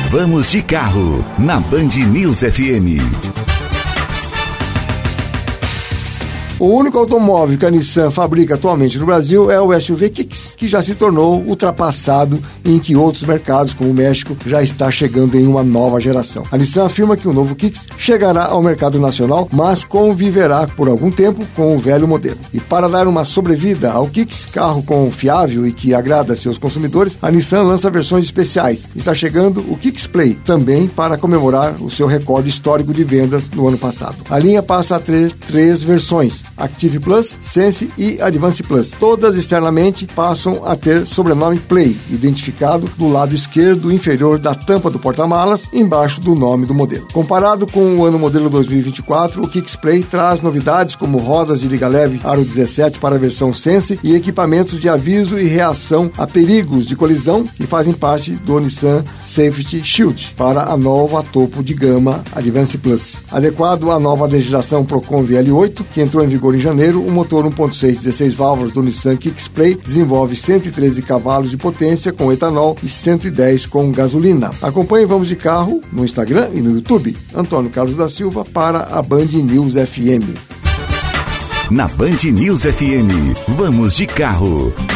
Vamos de Carro, na Band News FM. O único automóvel que a Nissan fabrica atualmente no Brasil é o SUV Kicks, que já se tornou ultrapassado e em que outros mercados, como o México, já está chegando em uma nova geração. A Nissan afirma que o novo Kicks chegará ao mercado nacional, mas conviverá por algum tempo com o velho modelo. E para dar uma sobrevida ao Kicks, carro confiável e que agrada seus consumidores, a Nissan lança versões especiais. Está chegando o Kicks Play, também para comemorar o seu recorde histórico de vendas no ano passado. A linha passa a ter 3 versões: Active Plus, Sense e Advance Plus. Todas externamente passam a ter sobrenome Play, identificado do lado esquerdo inferior da tampa do porta-malas, embaixo do nome do modelo. Comparado com o ano modelo 2024, o Kicks Play traz novidades como rodas de liga leve Aro 17 para a versão Sense e equipamentos de aviso e reação a perigos de colisão que fazem parte do Nissan Safety Shield para a nova topo de gama Advance Plus. Adequado à nova legislação Procon VL8, que entrou em vigor em janeiro, o motor 1.6 16 válvulas do Nissan Kicks Play desenvolve 113 cavalos de potência com etanol e 110 com gasolina. Acompanhe Vamos de Carro no Instagram e no YouTube. Antônio Carlos da Silva para a Band News FM. Na Band News FM, Vamos de Carro.